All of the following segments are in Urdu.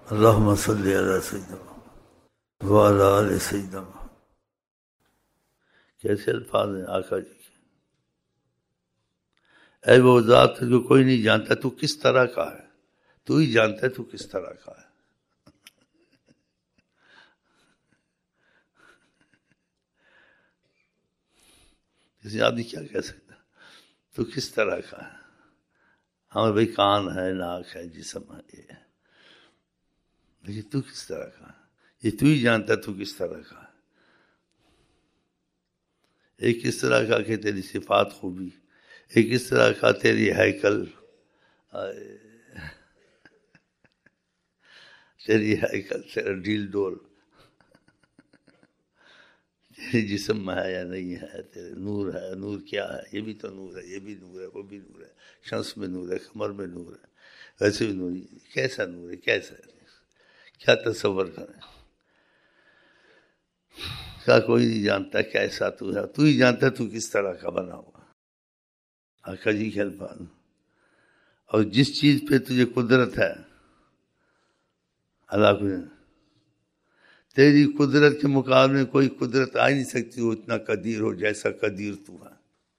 اللہم صلی علی سیدنا وعلی آل سیدنا. کیسے الفاظ ہیں آقا جی کے. اے وہ ذات جو کوئی نہیں جانتا تو کس طرح کا ہے، تو ہی جانتا ہے تو کس طرح کا ہے. کسی آدمی کیا کہہ سکتا تو کس طرح کا ہے. ہمارے بھائی کان ہے، ناک ہے، جسم ہے، یہ ہے، لیکن تو کس طرح کا ہے یہ تو ہی جانتا ہے تو کس طرح کا ہے. ایک کس طرح کا کہ تیری صفات خوبی، ایک اس طرح کا تیری ہیکل، تیری ہیکل، تیرا ڈیل ڈول، تیری جسم میں ہے یا نہیں ہے، تیرے نور ہے، نور کیا ہے، یہ بھی تو نور ہے، یہ بھی نور ہے، وہ بھی نور ہے، شمس میں نور ہے، قمر میں نور ہے، ویسے بھی نور ہے. کیسا نور ہے، کیسا ہے، کیا تصور کریں. کیا کوئی نہیں جانتا کیسا تو ہے، تو ہی جانتا تو کس طرح کا بنا ہوا. آقا جی کے الفاظ. اور جس چیز پہ تجھے قدرت ہے اللہ کو، تیری قدرت کے مقابلے میں کوئی قدرت آ نہیں سکتی وہ اتنا قدیر ہو جیسا قدیر تو ہے.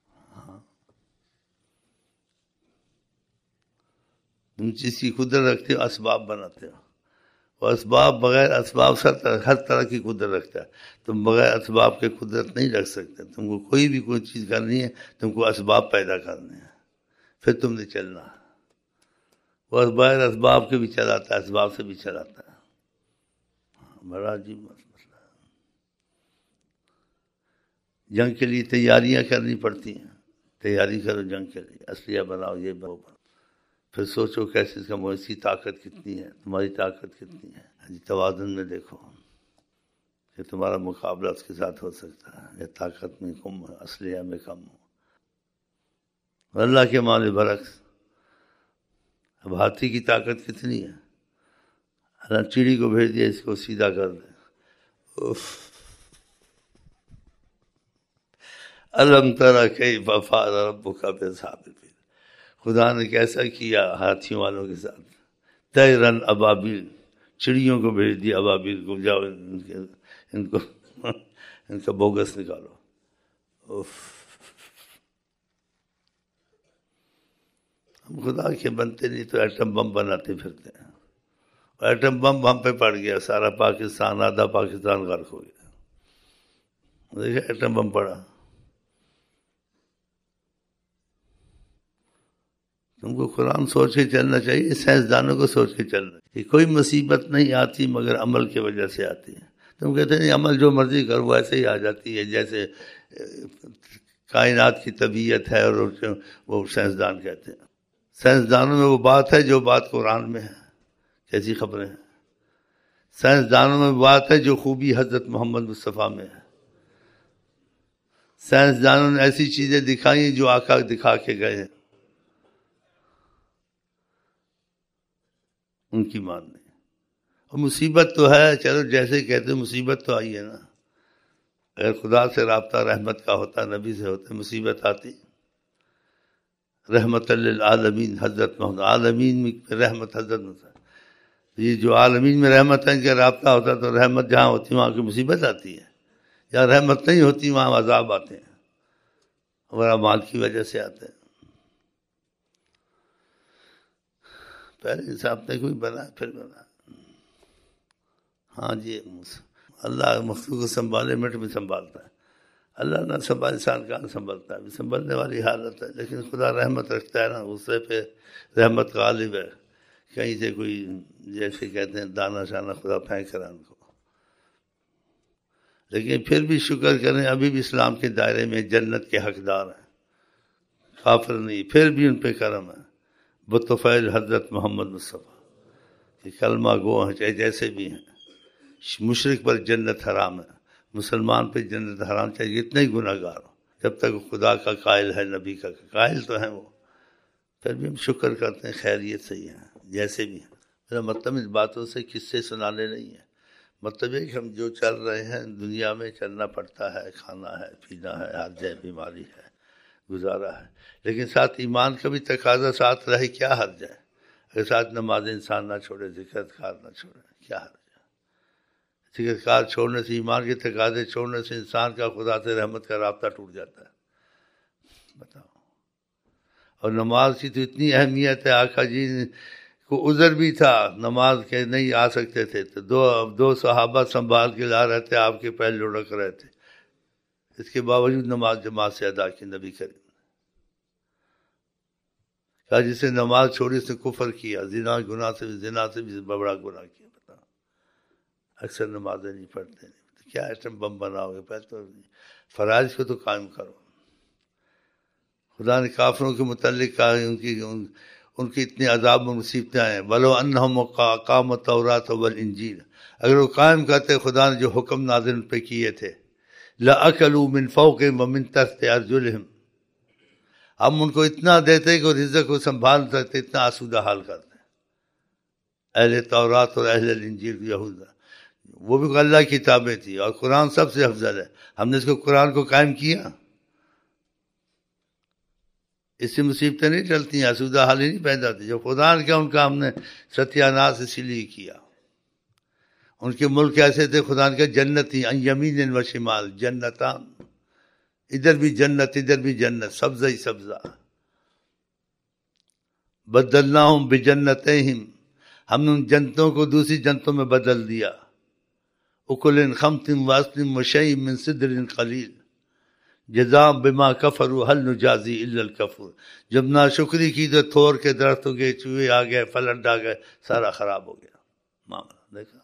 تم جس کی قدرت رکھتے ہو اسباب بناتے ہو، وہ اسباب بغیر اسباب ہر طرح کی قدرت رکھتا ہے. تم بغیر اسباب کے قدرت نہیں رکھ سکتے. تم کو کوئی بھی کوئی چیز کرنی ہے تم کو اسباب پیدا کرنے ہیں، پھر تم نے چلنا ہے. وہ بغیر اسباب کے بھی چلاتا ہے، اسباب سے بھی چلاتا ہے. بڑا عجیب مسئلہ ہے. جنگ کے لیے تیاریاں کرنی پڑتی ہیں. تیاری کرو جنگ کے لیے، اسلحہ بناؤ، یہ بناؤ، پھر سوچو کیسے اس کا مویشی طاقت کتنی ہے، تمہاری طاقت کتنی ہے. توازن میں دیکھو کہ تمہارا مقابلہ اس کے ساتھ ہو سکتا ہے یا طاقت میں کم ہے، اسلحہ میں کم ہو. اللہ کے معنی برعکس. اب ہاتھی کی طاقت کتنی ہے، اللہ چڑی کو بھیج دیا اس کو سیدھا کر دے. الم تری کیف فعل ربک باصحاب الفیل. خدا نے کیسا کیا ہاتھیوں والوں کے ساتھ. طیرن ابابیل، چڑیوں کو بھیج دیا ابابیل کو، جاؤ ان کا بوگس نکالو. ہم خدا کے بنتے نہیں تو ایٹم بم بناتے پھرتے ہیں. ایٹم بم ہم پہ پڑ گیا، سارا پاکستان، آدھا پاکستان غرق ہو گیا. دیکھیں ایٹم بم پڑا. تم کو قرآن سوچ کے چلنا چاہیے، سائنسدانوں کو سوچ کے چلنا چاہیے. کوئی مصیبت نہیں آتی مگر عمل کی وجہ سے آتی ہے. تم کہتے ہیں عمل جو مرضی کرو ایسے ہی آ جاتی ہے، جیسے کائنات کی طبیعت ہے. اور وہ سائنسدان کہتے ہیں، سائنسدانوں میں وہ بات ہے جو بات قرآن میں ہے. کیسی خبریں ہیں. سائنسدانوں میں بات ہے جو خوبی حضرت محمد مصطفیٰ میں ہے. سائنسدانوں نے ایسی چیزیں دکھائی جو آقا دکھا کے گئے ہیں، ان کی ماننے. اور مصیبت تو ہے، چلو جیسے کہتے مصیبت تو آئی ہے نا. اگر خدا سے رابطہ رحمت کا ہوتا، نبی سے ہوتا، مصیبت آتی. رحمت للعالمین حضرت محمد، عالمین میں رحمت حضرت محمد. یہ جو عالمین میں رحمت ہے ان کا رابطہ ہوتا تو رحمت جہاں ہوتی وہاں کی مصیبت آتی ہے، جہاں رحمت نہیں ہوتی وہاں عذاب آتے ہیں، اور اعمال کی وجہ سے آتے ہیں. پہلے حساب نے کوئی بنا پھر بنا. ہاں جی، اللہ مخلوق کو سنبھالے منٹ میں سنبھالتا ہے. اللہ نہ سنبھال انسان کہاں سنبھلتا ہے، سنبھلنے والی حالت ہے. لیکن خدا رحمت رکھتا ہے نا، غصے پہ رحمت غالب ہے. کہیں سے کوئی جیسے کہتے ہیں دانا شانہ خدا پھینک رہا ان کو. لیکن پھر بھی شکر کریں ابھی بھی اسلام کے دائرے میں جنت کے حقدار ہیں، کافر نہیں. پھر بھی ان پہ کرم ہے بطفیل حضرت محمد مصطفیٰ کہ کلمہ گو ہیں چاہے جیسے بھی ہیں. مشرک پر جنت حرام ہے، مسلمان پہ جنت حرام چاہیے اتنے ہی گناہ گار ہو، جب تک خدا کا قائل ہے، نبی کا قائل تو ہیں وہ. پھر بھی ہم شکر کرتے ہیں خیریت سے ہی ہیں جیسے بھی ہیں. میرا مطلب اس باتوں سے قصے سنانے نہیں ہے. مطلب یہ کہ ہم جو چل رہے ہیں دنیا میں چلنا پڑتا ہے، کھانا ہے، پینا ہے، ہر جائے بیماری ہے، گزارا ہے. لیکن ساتھ ایمان کا بھی تقاضا ساتھ رہے، کیا حرج ہے. کے ساتھ نماز انسان نہ چھوڑے، ذکر اذکار نہ چھوڑے، کیا حرج ہے؟ ذکر اذکار چھوڑنے سے، ایمان کے تقاضے چھوڑنے سے انسان کا خدا سے رحمت کا رابطہ ٹوٹ جاتا ہے، بتاؤ۔ اور نماز کی تو اتنی اہمیت ہے، آقا جی کو عذر بھی تھا، نماز کے نہیں آ سکتے تھے تو دو صحابہ سنبھال کے لا رہے تھے، آپ کے پیر لڑک رہے تھے، اس کے باوجود نماز جماعت سے ادا کی نبی کریم۔ کہا جس نے نماز چھوڑی اس نے کفر کیا، زنا سے بھی بڑا گناہ کیا، بتا۔ اکثر نمازیں نہیں پڑھتے، کیا ایٹم بم بناؤ گے؟ پہلے تو فرائض کو تو قائم کرو۔ خدا نے کافروں کے متعلق کہا ان کی اتنے عذاب و مصیبتیں ہیں، ولو انہم اقاموا التوراۃ والانجیل، اگر وہ قائم کرتے خدا نے جو حکم نازل ان پہ کیے تھے، لأکلوا من فوقہم ومن تحت ارجلہم، ہم ان کو اتنا دیتے کہ وہ رزق کو سنبھال سکتے، اتنا آسودہ حال کرتے۔ اہل تورات اور اہل انجیل یہود، وہ بھی اللہ کی کتابیں تھی، اور قرآن سب سے افضل ہے، ہم نے اس کو قرآن کو قائم کیا، اس سے مصیبتیں نہیں ٹلتی ہیں، آسودہ حال ہی نہیں پیدا ہوتی۔ جو خدا نے کیا ان کا ہم نے ستیہ ناش اسی لیے کیا۔ ان کے ملک ایسے تھے، خدا نے کہا جنتی عن یمین و شمال، جنتان، ادھر بھی جنت ادھر بھی جنت، سبزہ ہی سبزہ۔ بدلناہم بجنتہم، ہم نے ان جنتوں کو دوسری جنتوں میں بدل دیا، اکل خمط واصل وشیء من صدر قلیل جزاء بما کفروا هل نجازی الا الکفور، جب ناشکری کی تو تھور کے درخت ہو گئے، چوہے آ گئے، فلٹ آ گئے، سارا خراب ہو گیا معاملہ۔ دیکھا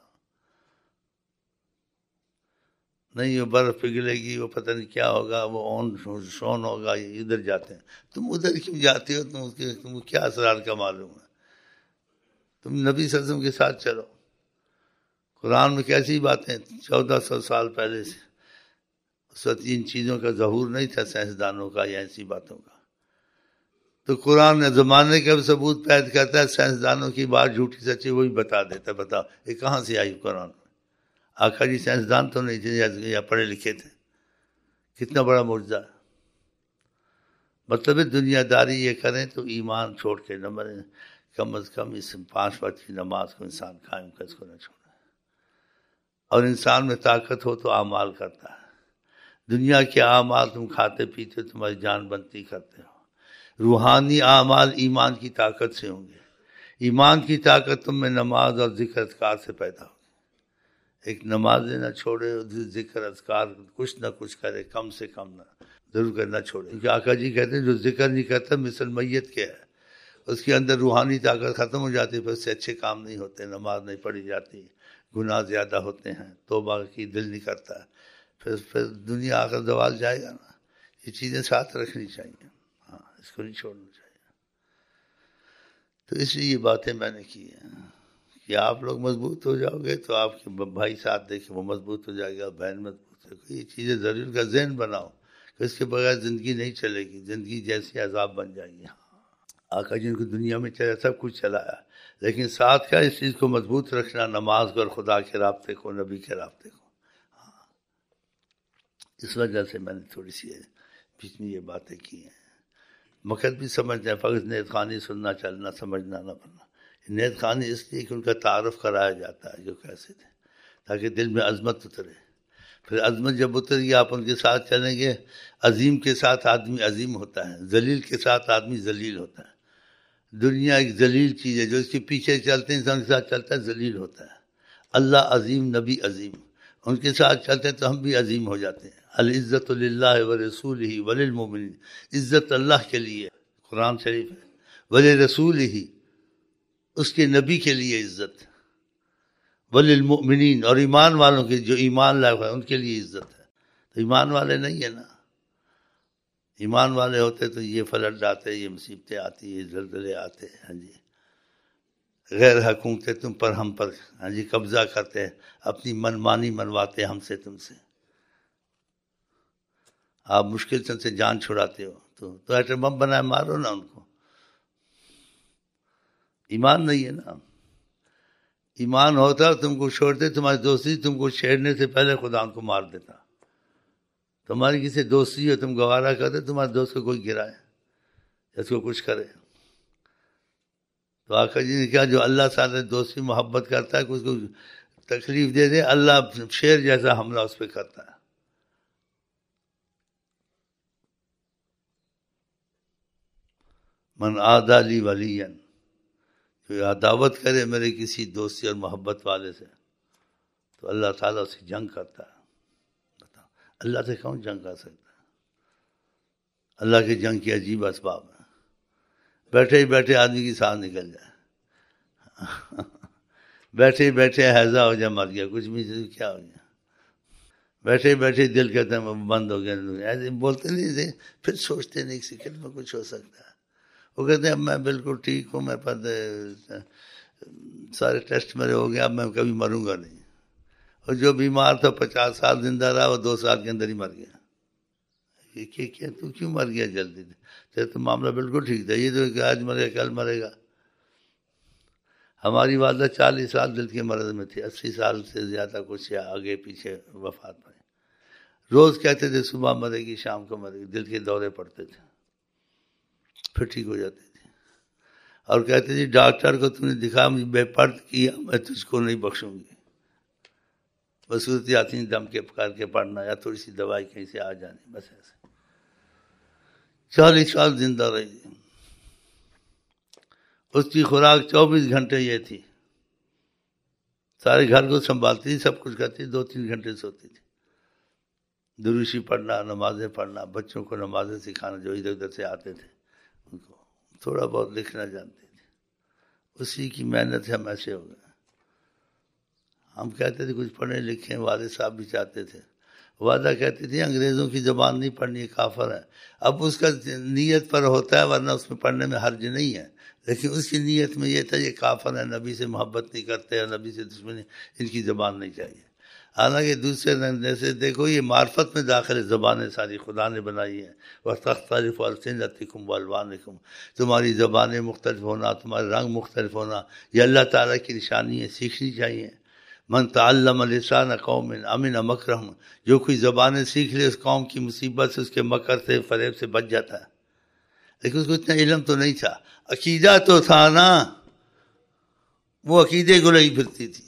نہیں، وہ برف پگھلے گی، وہ پتہ نہیں کیا ہوگا، وہ اون شون ہوگا، یہ ادھر جاتے ہیں، تم ادھر کیوں جاتے ہو؟ تم کیا اسرار کا معلوم ہے؟ تم نبی صلی اللہ علیہ وسلم کے ساتھ چلو۔ قرآن میں کیسی باتیں 1400 سال پہلے سے، اس وقت ان چیزوں کا ظہور نہیں تھا، سائنسدانوں کا یا ایسی باتوں کا، تو قرآن نے زمانے کا بھی ثبوت پیدا کرتا ہے، سائنسدانوں کی بات جھوٹی سچی وہی بتا دیتا ہے۔ بتاؤ یہ کہاں سے آئی قرآن میں؟ آقا جی سائنسدان تو نہیں تھے یا پڑھے لکھے تھے، کتنا بڑا معجزہ ہے۔ مطلب دنیا داری یہ کریں تو ایمان چھوڑ کے نہ مریں، کم از کم اس 5 وقت کی نماز کو انسان قائم کر، اس کو نہ چھوڑے۔ اور انسان میں طاقت ہو تو اعمال کرتا ہے، دنیا کے اعمال تم کھاتے پیتے تمہاری جان بنتی کرتے ہو، روحانی اعمال ایمان کی طاقت سے ہوں گے، ایمان کی طاقت تم میں نماز اور ذکر اذکار سے پیدا ہوگی۔ ایک نماز نہ چھوڑے، ذکر اذکار کچھ نہ کچھ کرے، کم سے کم نہ ضرور کرنا چھوڑے، کیونکہ آقا جی کہتے ہیں جو ذکر نہیں کرتا مثل میت کے ہے، اس کے اندر روحانی طاقت ختم ہو جاتی ہے، پھر اس سے اچھے کام نہیں ہوتے، نماز نہیں پڑھی جاتی، گناہ زیادہ ہوتے ہیں، توبہ کی دل نہیں کرتا ہے، پھر دنیا آخر زوال جائے گا نا۔ یہ چیزیں ساتھ رکھنی چاہیے، ہاں اس کو نہیں چھوڑنا چاہیے۔ تو اس لیے یہ باتیں میں نے کی ہیں کہ آپ لوگ مضبوط ہو جاؤ گے تو آپ کے بھائی ساتھ دیکھیں وہ مضبوط ہو جائے گا، بہن مضبوط ہو گی، یہ چیزیں ضرور کا ذہن بناؤ کہ اس کے بغیر زندگی نہیں چلے گی، زندگی جیسی عذاب بن جائے گی۔ آقا جن کو دنیا میں چلا سب کچھ چلایا، لیکن ساتھ کا اس چیز کو مضبوط رکھنا، نماز کو اور خدا کے رابطے کو، نبی کے رابطے کو۔ اس وجہ سے میں نے تھوڑی سی بیچ میں یہ باتیں کی ہیں۔ مقصد بھی سمجھتے ہیں، فقط نیت خوانی سننا چلنا سمجھنا نہ بننا۔ نیت خوانی اس لیے کہ ان کا تعارف کرایا جاتا ہے جو کیسے تھے، تاکہ دل میں عظمت اترے۔ پھر عظمت جب اتر گئی آپ ان کے ساتھ چلیں گے، عظیم کے ساتھ آدمی عظیم ہوتا ہے، ذلیل کے ساتھ آدمی ذلیل ہوتا ہے۔ دنیا ایک ذلیل چیز ہے، جو اس کے پیچھے چلتے ہیں انسان کے ساتھ چلتا ہے ذلیل ہوتا ہے۔ اللہ عظیم، نبی عظیم، ان کے ساتھ چلتے ہیں تو ہم بھی عظیم ہو جاتے ہیں۔ العزت للہ ورسولہ وللمؤمنین، عزت اللہ کے لیے، قرآن شریف ہے، ولرسولہ، اس کے نبی کے لیے عزت، وللمؤمنین، اور ایمان والوں کے جو ایمان لائے ہوئے ان کے لیے عزت ہے۔ تو ایمان والے نہیں ہے نا، ایمان والے ہوتے تو یہ فلٹ آتے، یہ مصیبتیں آتی، یہ زلزلے آتے، ہاں جی، غیر حکومتیں تم پر ہم پر ہاں جی قبضہ کرتے، اپنی من مانی منواتے ہم سے تم سے، آپ مشکل سے جان چھڑاتے ہو تو ایٹم بم بنائے مارو نا ان کو۔ ایمان نہیں ہے نا، ایمان ہوتا تم کو چھوڑتے، تمہاری دوستی تم کو چھیڑنے سے پہلے خدا ان کو مار دیتا۔ تمہاری کسی دوستی ہو، تم گوارا کرتے تمہارے دوست کو کوئی گرائے، اس کو کچھ کرے، تو آقا جی نے کہا جو اللہ تعالیٰ دوستی محبت کرتا ہے کہ اس کو تکلیف دے دے، اللہ شیر جیسا حملہ اس پہ کرتا ہے۔ من عادی لی ولیا، جو عداوت کرے میرے کسی دوستی اور محبت والے سے تو اللہ تعالیٰ اسے جنگ کرتا ہے۔ بتاؤ اللہ سے کون جنگ کر سکتا ہے؟ اللہ کی جنگ کی عجیب اسباب ہیں۔ بیٹھے ہی بیٹھے آدمی کی سانس نکل جائے، بیٹھے ہی بیٹھے حیضہ ہو جائے، مر گیا، کچھ بھی کیا ہو گیا، بیٹھے ہی بیٹھے دل کہتے ہیں بند ہو گیا، ایسے بولتے نہیں تھے، پھر سوچتے نہیں سیکنڈ میں کچھ ہو سکتا ہے۔ وہ کہتے ہیں اب میں بالکل ٹھیک ہوں، میرے پاس سارے ٹیسٹ میرے ہو گیا، اب میں کبھی مروں گا نہیں۔ اور جو بیمار تھا 50 سال زندہ رہا، وہ 2 سال کے اندر ہی مر گیا۔ کیا تو کیوں مر گیا جلدی سے؟ تو معاملہ بالکل ٹھیک تھا، یہ تو کہ آج مرے کل مرے گا۔ ہماری والدہ 40 سال دل کے مرض میں تھی، 80 سال سے زیادہ کچھ یا آگے پیچھے وفات پائی۔ روز کہتے تھے صبح مرے گی، شام کو مرے گی، دل کے دورے پڑتے تھے، پھر ٹھیک ہو جاتی تھی۔ اور کہتے تھے ڈاکٹر کو تم نے دکھا، مجھے بے پرد کیا، میں تجھ کو نہیں بخشوں گی۔ بس صورت یاسین دم کے کر کے پڑھنا یا تھوڑی سی دوائی کہیں سے آ جانی، بس ایسے 40 سال زندہ رہی۔ اس کی خوراک 24 گھنٹے یہ تھی، سارے گھر کو سنبھالتی تھی، سب کچھ کرتی، 2-3 گھنٹے سوتی تھی۔ دروشی پڑھنا، نمازیں پڑھنا، بچوں کو نمازیں سکھانا جو ادھر ادھر سے آتے تھے، ان کو تھوڑا بہت لکھنا جانتے تھے۔ اسی کی محنت سے ہم ایسے ہو گئے۔ ہم کہتے تھے کچھ پڑھیں لکھیں، والد صاحب بھی چاہتے تھے۔ والدہ کہتی تھی انگریزوں کی زبان نہیں پڑھنی، کافر ہے۔ اب اس کا نیت پر ہوتا ہے، ورنہ اس میں پڑھنے میں حرج نہیں ہے، لیکن اس کی نیت میں یہ تھا یہ کافر ہے، نبی سے محبت نہیں کرتے اور نبی سے دشمنی، ان کی زبان نہیں چاہیے۔ حالانکہ دوسرے رنگ سے دیکھو یہ معرفت میں داخل ہے، زبانیں ساری خدا نے بنائی ہیں۔ وَتَخْتَلِفُ أَلْسِنَتُكُمْ وَأَلْوَانُكُمْ، تمہاری زبانیں مختلف ہونا، تمہارے رنگ مختلف ہونا، یہ اللہ تعالیٰ کی نشانی ہے، سیکھنی چاہیے۔ من تعلم لسان قوم امن مکرہم، جو کوئی زبانیں سیکھ لے اس قوم کی مصیبت سے، اس کے مکر سے، فریب سے بچ جاتا ہے۔ لیکن اس کو اتنا علم تو نہیں تھا، عقیدہ تو تھا نا، وہ عقیدے کو لگی پھرتی تھی۔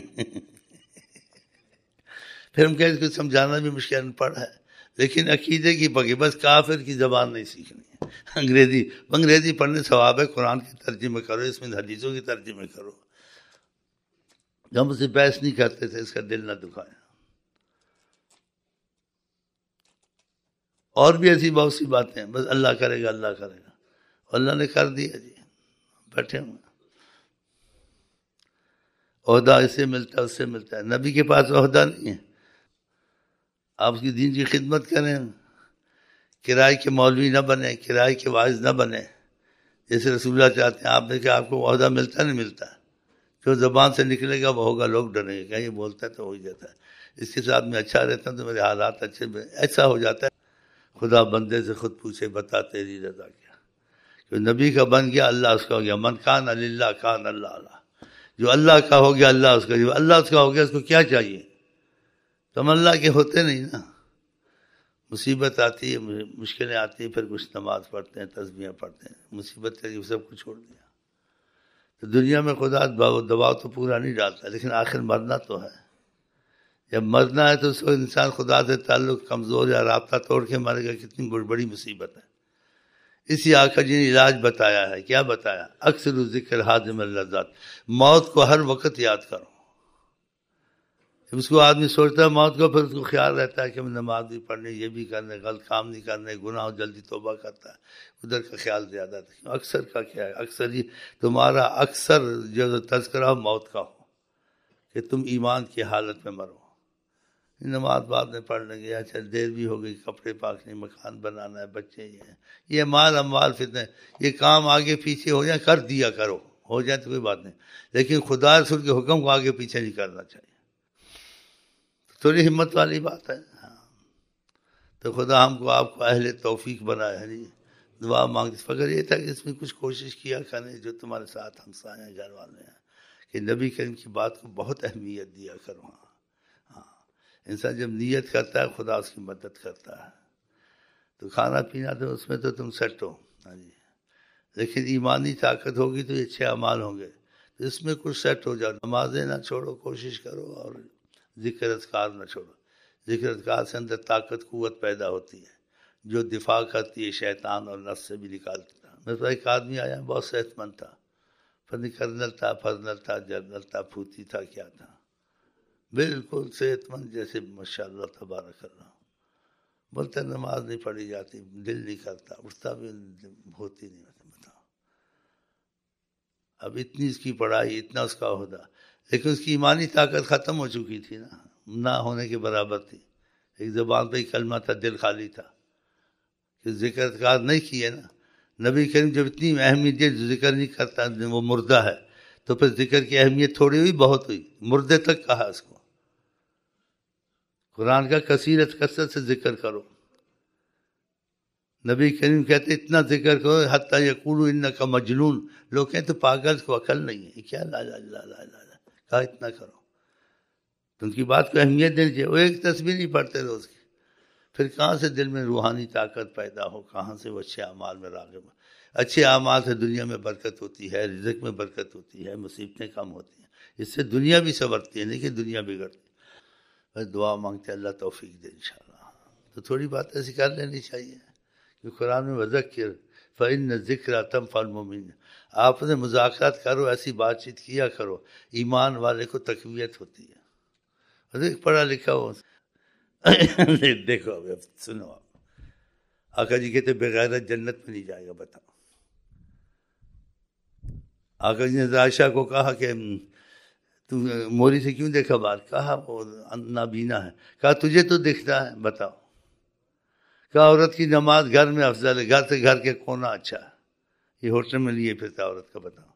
پھر ہم کہتے ہیں سمجھانا بھی مشکل پڑ ہے، لیکن عقیدے کی پکی، بس کافر کی زبان نہیں سیکھنی ہے۔ انگریزی پڑھنے ثواب ہے، قرآن کے ترجمے کرو، اس میں حدیثوں کے ترجمے کرو۔ ہم اسے بحث نہیں کرتے تھے، اس کا دل نہ دکھائے۔ اور بھی ایسی بہت سی باتیں ہیں، بس اللہ کرے گا، اللہ کرے گا، اللہ نے کر دیا جی، بیٹھے ہوئے۔ عہدہ اس سے ملتا ہے، اس سے ملتا ہے، نبی کے پاس عہدہ نہیں ہے۔ آپ اس کی دین کی خدمت کریں، کرائے کے مولوی نہ بنے، کرائے کے واعظ نہ بنے، جیسے رسول اللہ چاہتے ہیں۔ آپ نے کہا آپ کو عہدہ ملتا نہیں ملتا، جو زبان سے نکلے گا وہ ہوگا، لوگ ڈریں گے، کہیں یہ بولتا ہے تو ہو ہی جاتا ہے، اس کے ساتھ میں اچھا رہتا ہوں تو میرے حالات اچھے، ایسا ہو جاتا ہے۔ خدا بندے سے خود پوچھے بتا تیری رضا کیا؟ جو نبی کا بن گیا اللہ اس کا ہو گیا، من کان للہ کان اللہ علیہ، جو اللہ کا ہو گیا اللہ اس کا، جو اللہ اس کا ہو گیا اس کو کیا چاہیے؟ تم اللہ کے ہوتے نہیں نا۔ مصیبت آتی ہے، مشکلیں آتی ہیں، پھر کچھ نماز پڑھتے ہیں، تسبیحیں پڑھتے ہیں، مصیبت کے سب کچھ چھوڑ دیا۔ تو دنیا میں خدا دباؤ تو پورا نہیں ڈالتا، لیکن آخر مرنا تو ہے۔ جب مرنا ہے تو اس وقت انسان خدا سے تعلق کمزور یا رابطہ توڑ کے مرے گا، کتنی بڑی مصیبت ہے۔ اسی آقا جی نے علاج بتایا ہے، کیا بتایا؟ اکثر ذکر حازم اللذات، موت کو ہر وقت یاد کرو۔ جب اس کو آدمی سوچتا ہے موت کو، پھر اس کو خیال رہتا ہے کہ میں نماز بھی پڑھنی، یہ بھی کرنے، غلط کام نہیں کرنے، گناہ جلدی توبہ کرتا ہے، ادھر کا خیال زیادہ تھا۔ اکثر کا کیا ہے؟ اکثر ہی تمہارا اکثر جو تذکرہ موت کا ہو کہ تم ایمان کی حالت میں مرو۔ نماز بعد میں پڑھ لیں گے، اچھا دیر بھی ہو گئی، کپڑے پاکنے، مکان بنانا ہے، بچے یہ مال اموال فتنے، یہ کام آگے پیچھے ہو جائیں، کر دیا کرو، ہو جائے تو کوئی بات نہیں، لیکن خدا رسول کے حکم کو آگے پیچھے نہیں کرنا چاہیے۔ تھوڑی ہمت والی بات ہے۔ ہاں تو خدا ہم کو آپ کو اہل توفیق بنائے، نہیں دعا مانگتے، فکر یہ تھا کہ اس میں کچھ کوشش کیا کریں، جو تمہارے ساتھ ہمسائے ہیں، گھر والے ہیں، کہ نبی کریم کی بات کو بہت اہمیت دیا کرو۔ ہاں انسان جب نیت کرتا ہے خدا اس کی مدد کرتا ہے۔ تو کھانا پینا تو اس میں تو تم سیٹ ہو، ہاں جی، لیکن ایمانی طاقت ہوگی تو یہ اچھے اعمال ہوں گے، تو اس میں کچھ سیٹ ہو جاؤ. نمازیں نہ چھوڑو، کوشش کرو، اور ذکر اذکار نہ چھوڑو. ذکر اذکار سے اندر طاقت قوت پیدا ہوتی ہے جو دفاع کرتی ہے شیطان اور نفس سے بھی نکالتی ہے. میرے پاس ایک آدمی آیا، بہت صحت مند تھا، فنی کرنل تھا، فرنل تھا، جنرل تھا، پھوتی تھا، کیا تھا، بالکل صحت مند جیسے ماشاء اللہ تبارک اللہ. بولتا نماز نہیں پڑھی جاتی، دل نہیں کرتا، اٹھتا بھی ہوتی نہیں. بتاؤ، اب اتنی اس کی پڑھائی، اتنا اس کا عہدہ، لیکن اس کی ایمانی طاقت ختم ہو چکی تھی نا، نہ ہونے کے برابر تھی. ایک زبان پہ ہی کلمہ تھا، دل خالی تھا، کہ ذکر اذکار نہیں کیے نا. نبی کریم جب اتنی اہمیت ہے، جو ذکر نہیں کرتا وہ مردہ ہے، تو پھر ذکر کی اہمیت تھوڑی ہوئی، بہت ہوئی. مردے تک کہا اس کو. قرآن کا کثرت سے ذکر کرو. نبی کریم کہتے اتنا ذکر کرو حتیٰ یقولوا انک مجنون. لوگ کہتے تو پاگل کو عقل نہیں ہے، کیا لا لا لا لا لا لا کہا اتنا کرو. تو ان کی بات کو اہمیت دینی چاہیے. وہ ایک تسبیح نہیں پڑھتے روز کی، پھر کہاں سے دل میں روحانی طاقت پیدا ہو، کہاں سے وہ اچھے اعمال میں راغب ہو. اچھے اعمال سے دنیا میں برکت ہوتی ہے، رزق میں برکت ہوتی ہے، مصیبتیں کم ہوتی ہیں. اس سے دنیا بھی سنورتی ہے، نہیں کہ دنیا بگڑتی. بس دعا مانگتے اللہ توفیق دے انشاءاللہ. تو تھوڑی بات ایسی کر لینی چاہیے کہ قرآن میں وذکر فإن الذکر تنفع المؤمنین. آپ نے مذاکرات کرو، ایسی بات چیت کیا کرو، ایمان والے کو تقویت ہوتی ہے. ایک پڑھا لکھا ہو دیکھو اب سنو، آپ آقا جی کہتے بغیرت جنت میں نہیں جائے گا. بتاؤ، آقا جی نے عائشہ کو کہا کہ تو موری سے کیوں دیکھا بات؟ کہا وہ نابینا ہے. کہا تجھے تو دکھتا ہے. بتاؤ، کہا عورت کی نماز گھر میں افضل ہے، گھر سے گھر کے کونا اچھا ہے. یہ ہوٹل میں لیے پھرتا عورت کا. بتاؤ،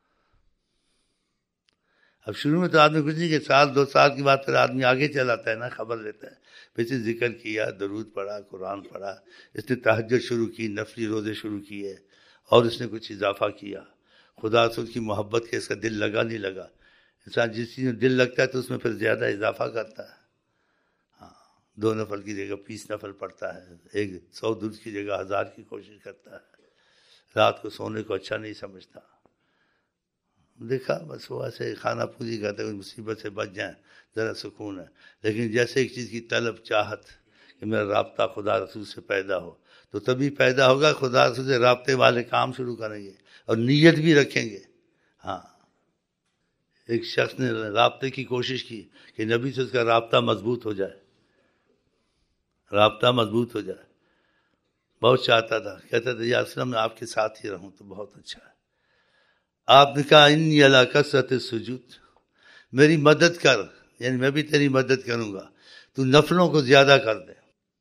اب شروع میں تو آدمی کچھ نہیں کہ سال دو سال کی بات پر آدمی آگے چلاتا ہے نا، خبر لیتا ہے. ویسے ذکر کیا، درود پڑھا، قرآن پڑھا، اس نے تہجد شروع کی، نفلی روزے شروع کیے، اور اس نے کچھ اضافہ کیا. خدا سے اس کی محبت کے اس کا دل لگا نہیں لگا. انسان جس چیز میں دل لگتا ہے تو اس میں پھر زیادہ اضافہ کرتا ہے. ہاں، 2 نفل کی جگہ 20 نفل پڑھتا ہے، 100 درود کی جگہ 1000 کی کوشش کرتا ہے. رات کو سونے کو اچھا نہیں سمجھتا. دیکھا بس وہ ایسے کھانا پوری کرتے ہوئے مصیبت سے بچ جائیں، ذرا سکون ہے. لیکن جیسے ایک چیز کی طلب، چاہت کہ میرا رابطہ خدا رسول سے پیدا ہو، تو تبھی پیدا ہوگا. خدا رسول سے رابطے والے کام شروع کریں گے اور نیت بھی رکھیں گے. ہاں، ایک شخص نے رابطے کی کوشش کی کہ نبی سے اس کا رابطہ مضبوط ہو جائے، رابطہ مضبوط ہو جائے. بہت چاہتا تھا، کہتا تھا یا رسول اللہ میں آپ کے ساتھ ہی رہوں تو بہت اچھا ہے. آپ نے کہا انی علی کثرۃ السجود، میری مدد کر، یعنی میں بھی تیری مدد کروں گا، تو نفلوں کو زیادہ کر دے.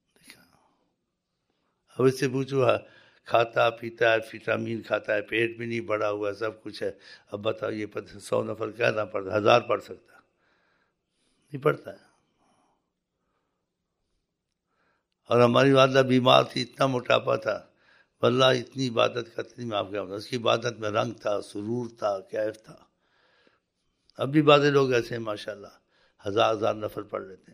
اب اس سے پوچھو، کھاتا پیتا ہے، وٹامن کھاتا ہے، پیٹ بھی نہیں بڑا ہوا، سب کچھ ہے. اب بتاؤ یہ 100 نفل کہنا پڑتا، 1000 پڑھ سکتا نہیں پڑھتا ہے. اور ہماری والدہ بیمار تھی، اتنا موٹاپا تھا، واللہ اتنی عبادت کرتی میں آپ کیا بتاؤں. اس کی عبادت میں رنگ تھا، سرور تھا، کیف تھا. اب بھی بعض لوگ ایسے ہیں ماشاءاللہ 1000 نفل پڑھ لیتے ہیں.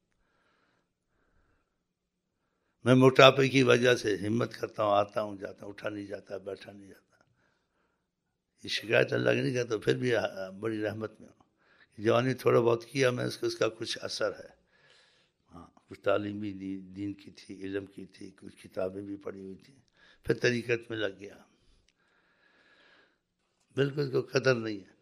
میں موٹاپے کی وجہ سے ہمت کرتا ہوں، آتا ہوں، جاتا ہوں، اٹھا نہیں جاتا، بیٹھا نہیں جاتا. یہ شکایت اللہ کی نہیں کرتا، پھر بھی بڑی رحمت میں ہوں. جوانی تھوڑا بہت کیا میں، اس کا کچھ اثر ہے. ہاں، کچھ تعلیم بھی دین کی تھی، علم کی تھی، کچھ کتابیں بھی پڑھی ہوئی تھیں، پھر طریقت میں لگ گیا. بالکل اس کو قدر نہیں ہے.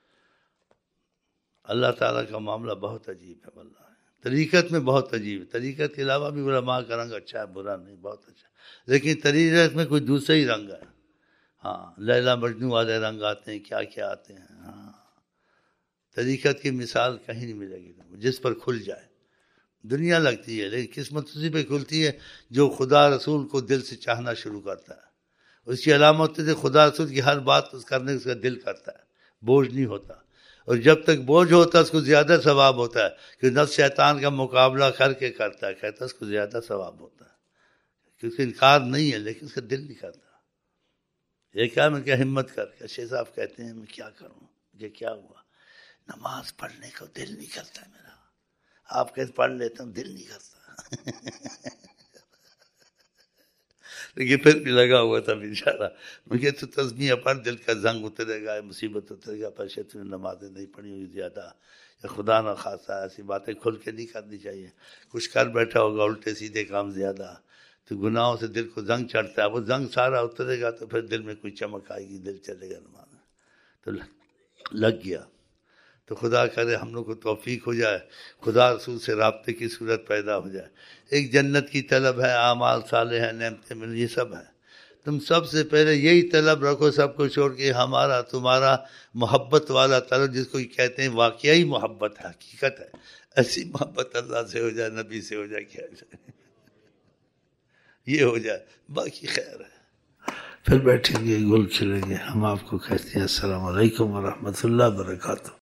اللہ تعالیٰ کا معاملہ بہت عجیب ہے واللہ. طریقت میں بہت عجیب ہے. طریقت کے علاوہ بھی علماء کا رنگ اچھا ہے، برا نہیں، بہت اچھا. لیکن طریقت میں کوئی دوسرا ہی رنگ ہے. ہاں، لیلا مجنو والے رنگ آتے ہیں، کیا کیا آتے ہیں. ہاں، طریقت کی مثال کہیں نہیں ملے گی جس پر کھل جائے. دنیا لگتی ہے لیکن قسمت اسی پہ کھلتی ہے جو خدا رسول کو دل سے چاہنا شروع کرتا ہے. اس کی علامت سے خدا رسول کی ہر بات اس کرنے اس کا دل کرتا ہے، بوجھ نہیں ہوتا. اور جب تک بوجھ ہوتا ہے اس کو زیادہ ثواب ہوتا ہے، کہ نفس شیطان کا مقابلہ کر کے کرتا ہے، کہتا ہے اس کو زیادہ ثواب ہوتا ہے، کیونکہ انکار نہیں ہے لیکن اس کا دل نہیں کرتا. یہ کیا میں کیا ہمت کر کے شیخ صاحب کہتے ہیں میں کیا کروں، مجھے کیا ہوا، نماز پڑھنے کو دل نہیں کرتا میرا. آپ کہتے پڑھ لیتا ہوں، دل نہیں کرتا. لیکن پھر بھی لگا ہوا تھا بیچارہ. مجھے تو تسبیح پڑھ دل کا زنگ اترے گا، مصیبت اترے گا، پر شیطان نے نمازیں نہیں پڑھی ہوئی زیادہ، یا خدا نہ خاصا ایسی باتیں کھل کے نہیں کرنی چاہیے. کچھ کر بیٹھا ہوگا الٹے سیدھے کام زیادہ، تو گناہوں سے دل کو زنگ چڑھتا ہے. وہ زنگ سارا اترے گا تو پھر دل میں کوئی چمک آئے گی، دل چلے گا نماز. تو لگ گیا. تو خدا کرے ہم لوگ کو توفیق ہو جائے، خدا رسول سے رابطے کی صورت پیدا ہو جائے. ایک جنت کی طلب ہے، اعمال صالح ہیں، نعمتیں مل، یہ سب ہے. تم سب سے پہلے یہی طلب رکھو، سب کو چھوڑ کے ہمارا تمہارا محبت والا طلب، جس کو کہتے ہیں واقعی محبت ہے، حقیقت ہے. ایسی محبت اللہ سے ہو جائے، نبی سے ہو جائے، کیا جائے یہ ہو جائے، باقی خیر ہے. پھر بیٹھیں گے، گل کھلیں گے. ہم آپ کو کہتے ہیں السلام علیکم ورحمۃ اللہ وبرکاتہ.